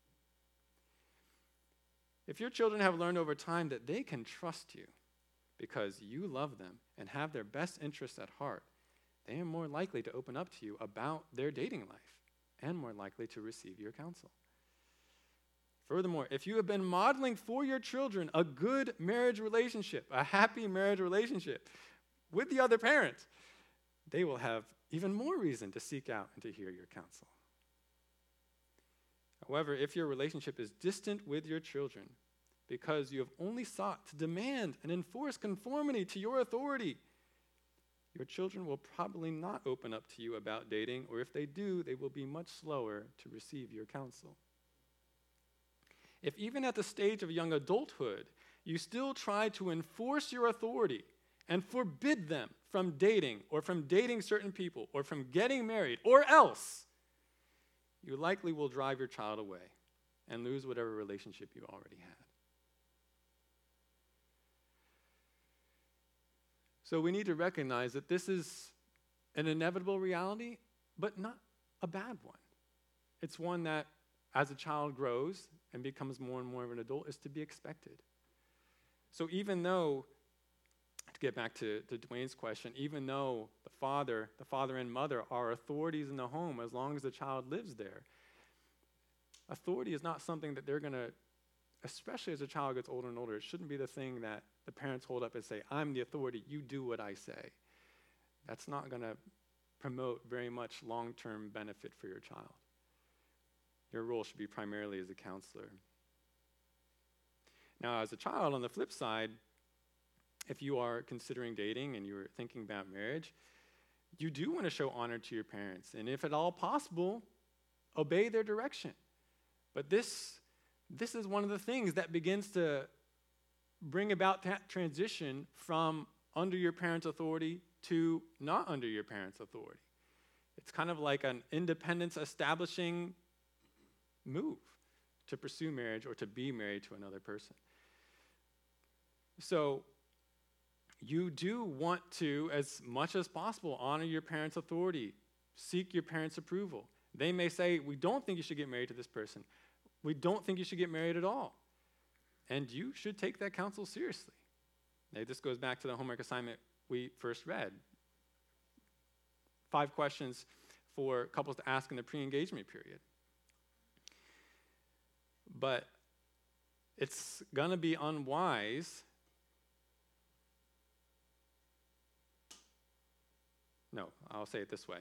If your children have learned over time that they can trust you because you love them and have their best interests at heart, they are more likely to open up to you about their dating life and more likely to receive your counsel. Furthermore, if you have been modeling for your children a good marriage relationship, a happy marriage relationship with the other parent, they will have even more reason to seek out and to hear your counsel. However, if your relationship is distant with your children because you have only sought to demand and enforce conformity to your authority, your children will probably not open up to you about dating, or if they do, they will be much slower to receive your counsel. If even at the stage of young adulthood, you still try to enforce your authority and forbid them from dating or from dating certain people or from getting married or else, you likely will drive your child away and lose whatever relationship you already had. So we need to recognize that this is an inevitable reality, but not a bad one. It's one that, as a child grows and becomes more and more of an adult, is to be expected. So even though, to get back to Dwayne's question, even though the father and mother are authorities in the home as long as the child lives there, authority is not something that they're going to, especially as a child gets older and older, it shouldn't be the thing that the parents hold up and say, I'm the authority, you do what I say. That's not going to promote very much long-term benefit for your child. Your role should be primarily as a counselor. Now, as a child, on the flip side, if you are considering dating and you're thinking about marriage, you do want to show honor to your parents. And if at all possible, obey their direction. But this is one of the things that begins to bring about that transition from under your parents' authority to not under your parents' authority. It's kind of like an independence establishing move to pursue marriage or to be married to another person. So you do want to, as much as possible, honor your parents' authority, seek your parents' approval. They may say, we don't think you should get married to this person. We don't think you should get married at all. And you should take that counsel seriously. Now, this goes back to the homework assignment we first read. 5 questions for couples to ask in the pre-engagement period. But it's going to be unwise. No, I'll say it this way.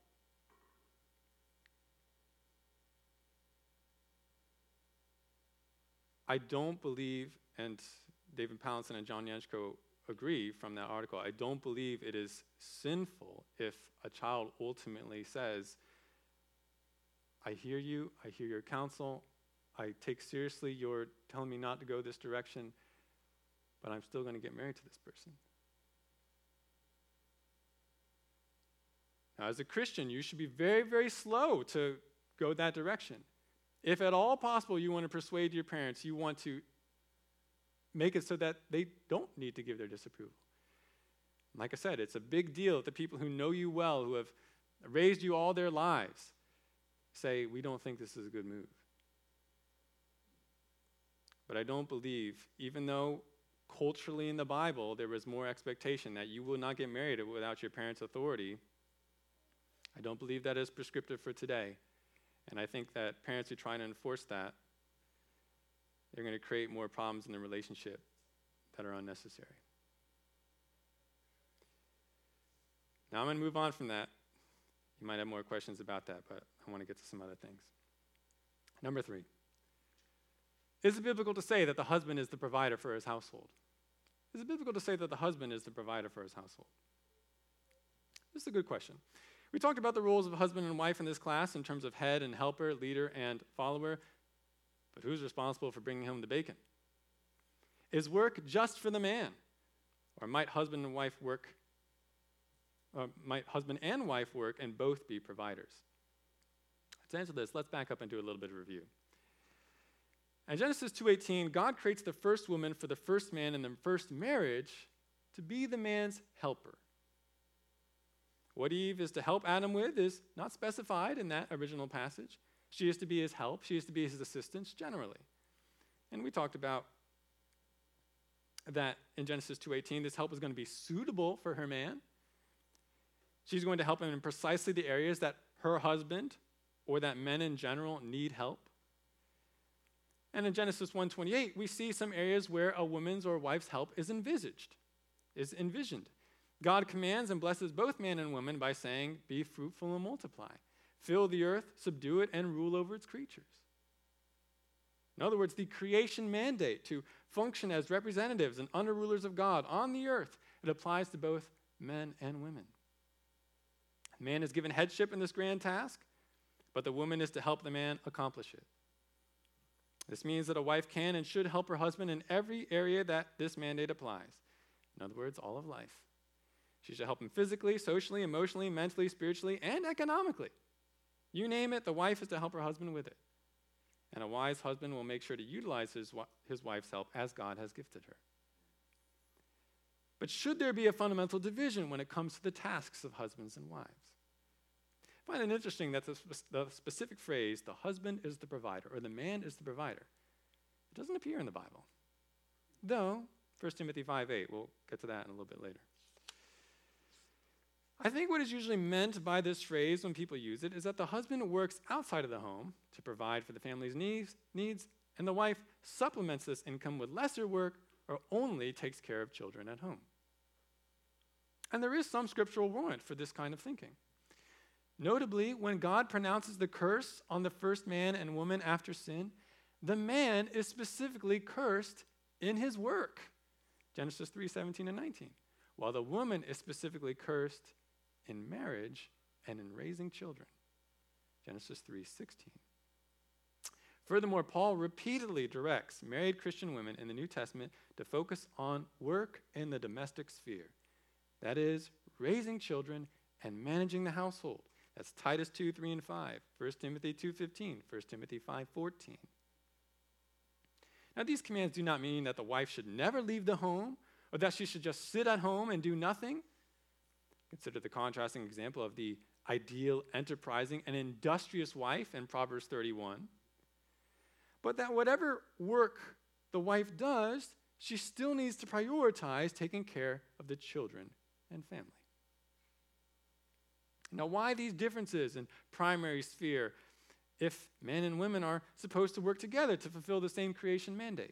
I don't believe, and David Pallinson and John Yanchko agree from that article, I don't believe it is sinful if a child ultimately says, I hear you, I hear your counsel, I take seriously your telling me not to go this direction, but I'm still going to get married to this person. Now, as a Christian, you should be very, very slow to go that direction. If at all possible you want to persuade your parents, you want to make it so that they don't need to give their disapproval. Like I said, it's a big deal if the people who know you well, who have raised you all their lives, say, we don't think this is a good move. But I don't believe, even though culturally in the Bible there was more expectation that you will not get married without your parents' authority, I don't believe that is prescriptive for today. And I think that parents who try to enforce that, they're going to create more problems in the relationship that are unnecessary. Now I'm going to move on from that. You might have more questions about that, but I want to get to some other things. Number 3. Is it biblical to say that the husband is the provider for his household? Is it biblical to say that the husband is the provider for his household? This is a good question. We talked about the roles of husband and wife in this class in terms of head and helper, leader and follower, but who's responsible for bringing home the bacon? Is work just for the man? Or might husband and wife work and both be providers? To answer this, let's back up and do a little bit of review. In Genesis 2:18, God creates the first woman for the first man in the first marriage to be the man's helper. What Eve is to help Adam with is not specified in that original passage. She is to be his help. She is to be his assistance generally. And we talked about that in Genesis 2:18, this help is going to be suitable for her man. She's going to help him in precisely the areas that her husband or that men in general need help. And in Genesis 1:28, we see some areas where a woman's or wife's help is envisioned. God commands and blesses both man and woman by saying, be fruitful and multiply. Fill the earth, subdue it, and rule over its creatures. In other words, the creation mandate to function as representatives and under rulers of God on the earth, it applies to both men and women. Man is given headship in this grand task, but the woman is to help the man accomplish it. This means that a wife can and should help her husband in every area that this mandate applies. In other words, all of life. She should help him physically, socially, emotionally, mentally, spiritually, and economically. You name it, the wife is to help her husband with it. And a wise husband will make sure to utilize his wife's help as God has gifted her. But should there be a fundamental division when it comes to the tasks of husbands and wives? I find it interesting that the specific phrase, the husband is the provider, or the man is the provider, it doesn't appear in the Bible. Though, 1 Timothy 5:8, we'll get to that in a little bit later. I think what is usually meant by this phrase when people use it is that the husband works outside of the home to provide for the family's needs, and the wife supplements this income with lesser work or only takes care of children at home. And there is some scriptural warrant for this kind of thinking. Notably, when God pronounces the curse on the first man and woman after sin, the man is specifically cursed in his work. Genesis 3:17 and 19. While the woman is specifically cursed in marriage and in raising children. Genesis 3:16. Furthermore, Paul repeatedly directs married Christian women in the New Testament to focus on work in the domestic sphere. That is, raising children and managing the household. That's Titus 2:3 and 5, 1 Timothy 2:15, 1 Timothy 5:14. Now, these commands do not mean that the wife should never leave the home or that she should just sit at home and do nothing. Consider the contrasting example of the ideal, enterprising, and industrious wife in Proverbs 31. But that whatever work the wife does, she still needs to prioritize taking care of the children and family. Now, why these differences in primary sphere if men and women are supposed to work together to fulfill the same creation mandate?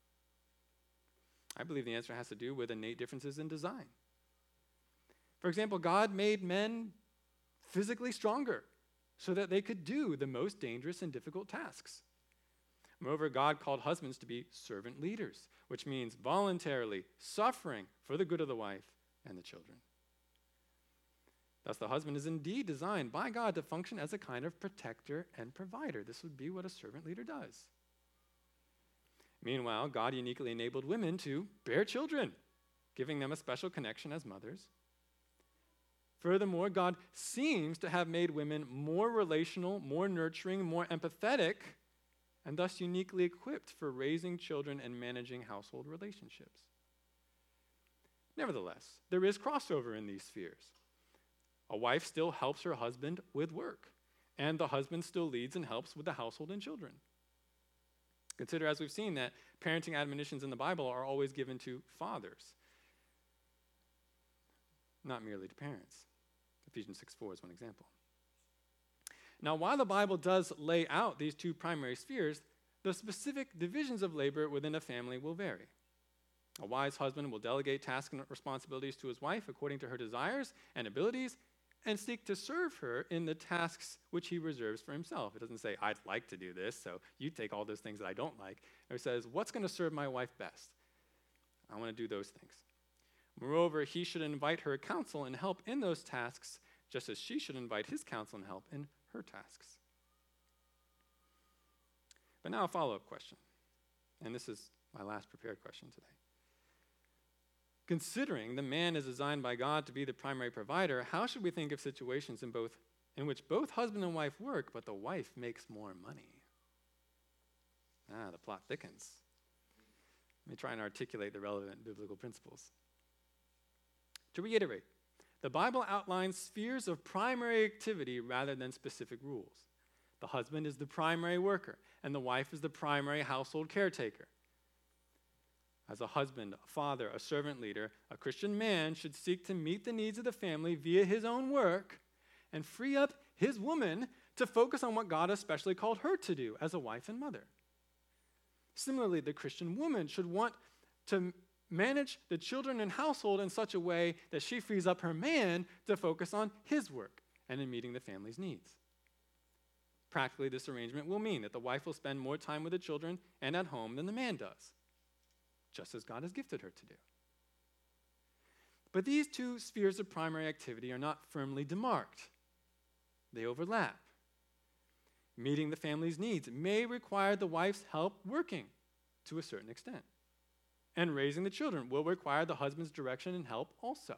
I believe the answer has to do with innate differences in design. For example, God made men physically stronger so that they could do the most dangerous and difficult tasks. Moreover, God called husbands to be servant leaders, which means voluntarily suffering for the good of the wife and the children. Thus, the husband is indeed designed by God to function as a kind of protector and provider. This would be what a servant leader does. Meanwhile, God uniquely enabled women to bear children, giving them a special connection as mothers. Furthermore, God seems to have made women more relational, more nurturing, more empathetic, and thus uniquely equipped for raising children and managing household relationships. Nevertheless, there is crossover in these spheres. A wife still helps her husband with work, and the husband still leads and helps with the household and children. Consider, as we've seen, that parenting admonitions in the Bible are always given to fathers, not merely to parents. Ephesians 6:4 is one example. Now, while the Bible does lay out these two primary spheres, the specific divisions of labor within a family will vary. A wise husband will delegate tasks and responsibilities to his wife according to her desires and abilities and seek to serve her in the tasks which he reserves for himself. It doesn't say, I'd like to do this, so you take all those things that I don't like. It says, what's going to serve my wife best? I want to do those things. Moreover, he should invite her counsel and help in those tasks, just as she should invite his counsel and help in her tasks. But now a follow-up question, and this is my last prepared question today. Considering the man is designed by God to be the primary provider, how should we think of situations in which both husband and wife work, but the wife makes more money? The plot thickens. Let me try and articulate the relevant biblical principles. To reiterate, the Bible outlines spheres of primary activity rather than specific rules. The husband is the primary worker, and the wife is the primary household caretaker. As a husband, a father, a servant leader, a Christian man should seek to meet the needs of the family via his own work and free up his woman to focus on what God has specially called her to do as a wife and mother. Similarly, the Christian woman should want to manage the children and household in such a way that she frees up her man to focus on his work and in meeting the family's needs. Practically, this arrangement will mean that the wife will spend more time with the children and at home than the man does, just as God has gifted her to do. But these two spheres of primary activity are not firmly demarked. They overlap. Meeting the family's needs may require the wife's help working to a certain extent. And raising the children will require the husband's direction and help also.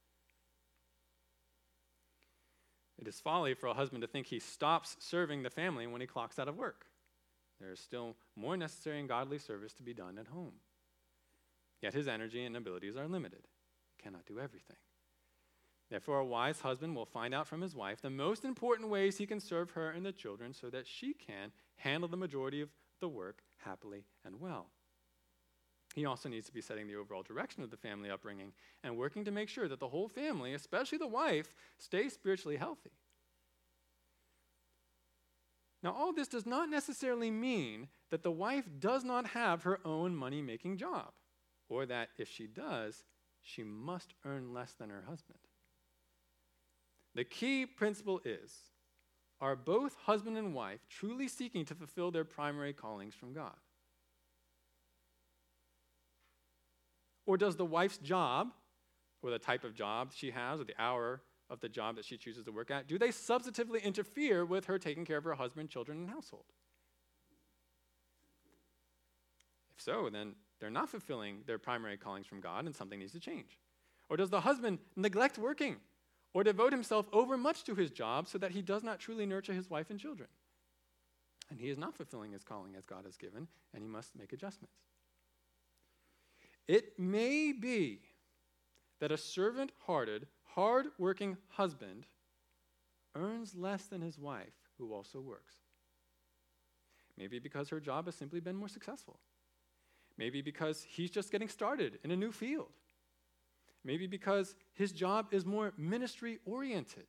It is folly for a husband to think he stops serving the family when he clocks out of work. There is still more necessary and godly service to be done at home. Yet his energy and abilities are limited. cannot do everything. Therefore, a wise husband will find out from his wife the most important ways he can serve her and the children so that she can handle the majority of the work happily and well. He also needs to be setting the overall direction of the family upbringing and working to make sure that the whole family, especially the wife, stays spiritually healthy. Now, all this does not necessarily mean that the wife does not have her own money-making job, or that if she does, she must earn less than her husband. The key principle is, are both husband and wife truly seeking to fulfill their primary callings from God? Or does the wife's job, or the type of job she has, or the hour of the job that she chooses to work at, do they substantively interfere with her taking care of her husband, children, and household? If so, then they're not fulfilling their primary callings from God, and something needs to change. Or does the husband neglect working, or devote himself overmuch to his job so that he does not truly nurture his wife and children? And he is not fulfilling his calling as God has given, and he must make adjustments. It may be that a servant-hearted, hard-working husband earns less than his wife, who also works. Maybe because her job has simply been more successful. Maybe because he's just getting started in a new field. Maybe because his job is more ministry-oriented.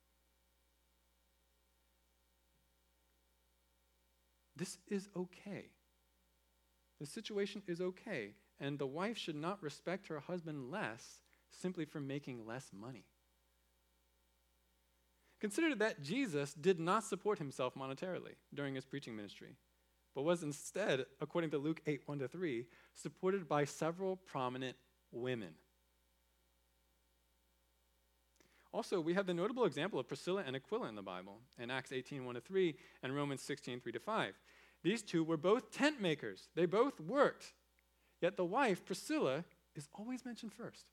This is okay. The situation is okay, and the wife should not respect her husband less simply for making less money. Consider that Jesus did not support himself monetarily during his preaching ministry, but was instead, according to Luke 8, 1-3, supported by several prominent women. Also, we have the notable example of Priscilla and Aquila in the Bible, in Acts 18, 1-3, and Romans 16, 3-5. These two were both tent makers. They both worked. Yet the wife, Priscilla, is always mentioned first.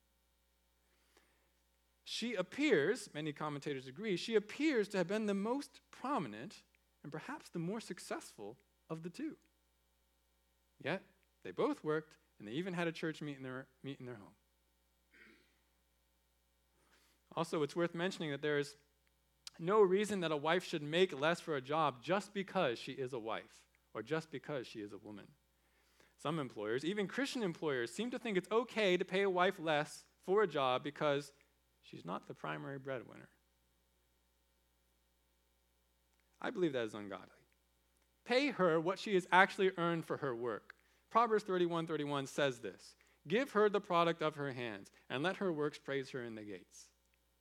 She appears, many commentators agree, she appears to have been the most prominent and perhaps the more successful of the two. Yet, they both worked, and they even had a church meet in their home. Also, it's worth mentioning that there is no reason that a wife should make less for a job just because she is a wife or just because she is a woman. Some employers, even Christian employers, seem to think it's okay to pay a wife less for a job because she's not the primary breadwinner. I believe that is ungodly. Pay her what she has actually earned for her work. Proverbs 31:31 says this, "Give her the product of her hands, and let her works praise her in the gates."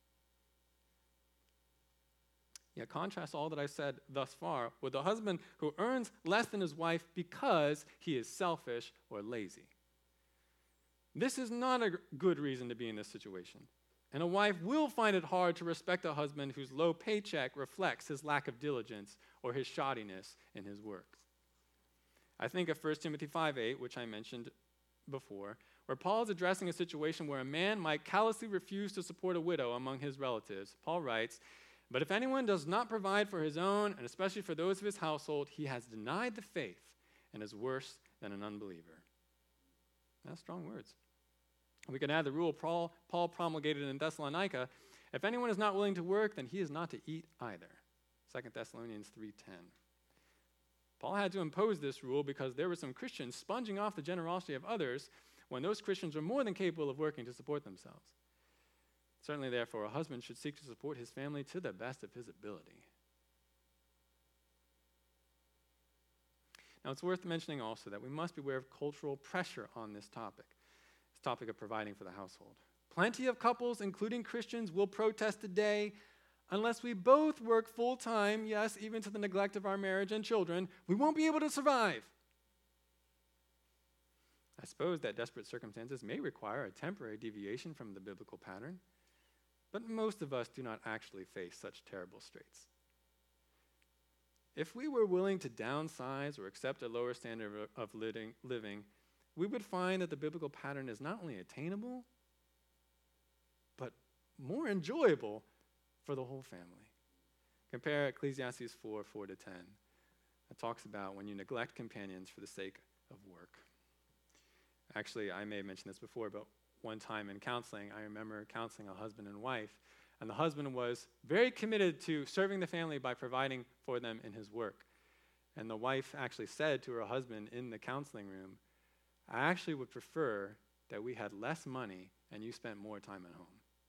Yet contrast all that I said thus far with the husband who earns less than his wife because he is selfish or lazy. This is not a good reason to be in this situation. And a wife will find it hard to respect a husband whose low paycheck reflects his lack of diligence or his shoddiness in his work. I think of 1 Timothy 5:8, which I mentioned before, where Paul is addressing a situation where a man might callously refuse to support a widow among his relatives. Paul writes, "But if anyone does not provide for his own, and especially for those of his household, he has denied the faith and is worse than an unbeliever." That's strong words. We can add the rule Paul promulgated in Thessalonica, "If anyone is not willing to work, then he is not to eat either." 2 Thessalonians 3:10. Paul had to impose this rule because there were some Christians sponging off the generosity of others when those Christians were more than capable of working to support themselves. Certainly, therefore, a husband should seek to support his family to the best of his ability. Now, it's worth mentioning also that we must beware of cultural pressure on this topic of providing for the household. Plenty of couples, including Christians, will protest today, unless we both work full-time, yes, even to the neglect of our marriage and children, we won't be able to survive. I suppose that desperate circumstances may require a temporary deviation from the biblical pattern, but most of us do not actually face such terrible straits. If we were willing to downsize or accept a lower standard of living, we would find that the biblical pattern is not only attainable, but more enjoyable for the whole family. Compare Ecclesiastes 4:4-10. It talks about when you neglect companions for the sake of work. Actually, I may have mentioned this before, but one time in counseling. I remember counseling a husband and wife, and the husband was very committed to serving the family by providing for them in his work. And the wife actually said to her husband in the counseling room, I actually would prefer that we had less money and you spent more time at home.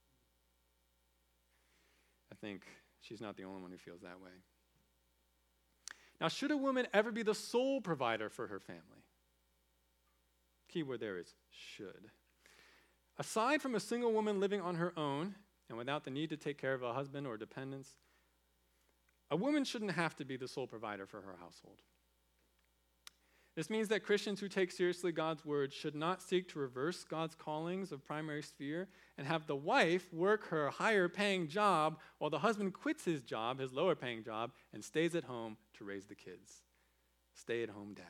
I think she's not the only one who feels that way. Now, should a woman ever be the sole provider for her family? Key word there is should. Aside from a single woman living on her own and without the need to take care of a husband or dependents, a woman shouldn't have to be the sole provider for her household. This means that Christians who take seriously God's word should not seek to reverse God's callings of primary sphere and have the wife work her higher paying job while the husband quits his job, his lower paying job, and stays at home to raise the kids. Stay at home dad.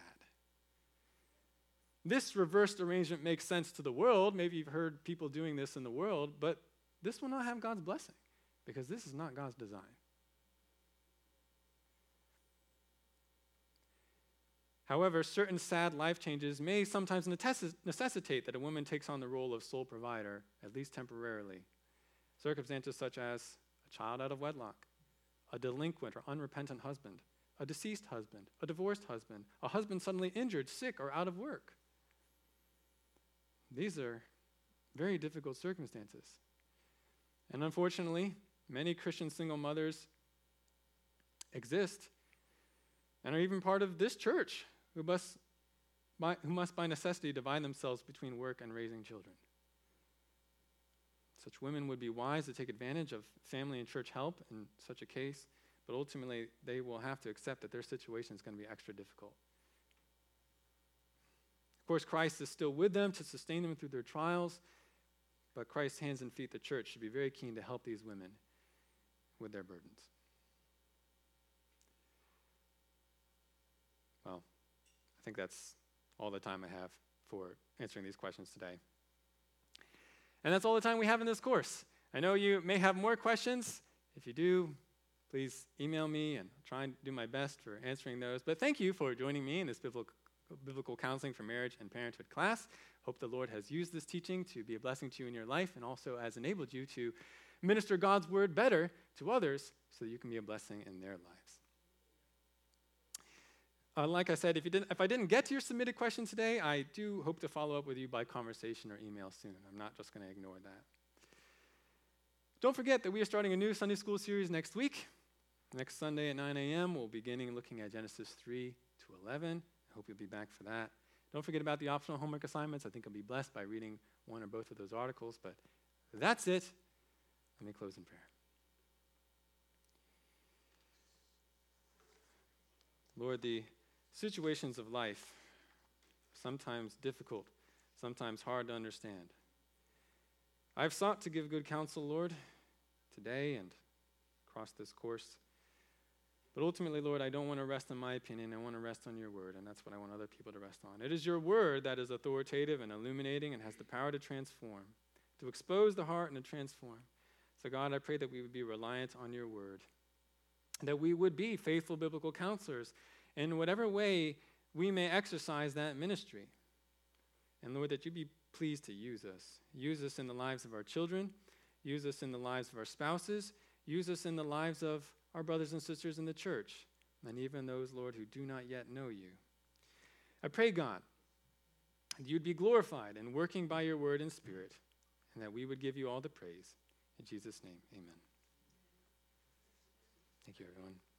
This reversed arrangement makes sense to the world. Maybe you've heard people doing this in the world, but this will not have God's blessing because this is not God's design. However, certain sad life changes may sometimes necessitate that a woman takes on the role of sole provider, at least temporarily. Circumstances such as a child out of wedlock, a delinquent or unrepentant husband, a deceased husband, a divorced husband, a husband suddenly injured, sick, or out of work. These are very difficult circumstances. And unfortunately, many Christian single mothers exist and are even part of this church who must by necessity divide themselves between work and raising children. Such women would be wise to take advantage of family and church help in such a case, but ultimately they will have to accept that their situation is going to be extra difficult. Of course, Christ is still with them to sustain them through their trials, but Christ's hands and feet, the church, should be very keen to help these women with their burdens. Well, I think that's all the time I have for answering these questions today. And that's all the time we have in this course. I know you may have more questions. If you do, please email me and I'll try and do my best for answering those. But thank you for joining me in this biblical counseling for marriage and parenthood class. Hope the Lord has used this teaching to be a blessing to you in your life and also has enabled you to minister God's word better to others so that you can be a blessing in their lives. Like I said, if I didn't get to your submitted question today, I do hope to follow up with you by conversation or email soon. I'm not just going to ignore that. Don't forget that we are starting a new Sunday school series next week. Next Sunday at 9 a.m., we'll be beginning looking at Genesis 3 to 11. I hope you'll be back for that. Don't forget about the optional homework assignments. I think you'll be blessed by reading one or both of those articles. But that's it. Let me close in prayer. Lord, the situations of life, sometimes difficult, sometimes hard to understand. I've sought to give good counsel, Lord, today and across this course. But ultimately, Lord, I don't want to rest on my opinion. I want to rest on your word, and that's what I want other people to rest on. It is your word that is authoritative and illuminating and has the power to transform, to expose the heart and to transform. So, God, I pray that we would be reliant on your word, that we would be faithful biblical counselors in whatever way we may exercise that ministry. And Lord, that you be pleased to use us. Use us in the lives of our children. Use us in the lives of our spouses. Use us in the lives of our brothers and sisters in the church, and even those, Lord, who do not yet know you. I pray, God, that you'd be glorified in working by your word and spirit, and that we would give you all the praise. In Jesus' name, amen. Thank you, everyone.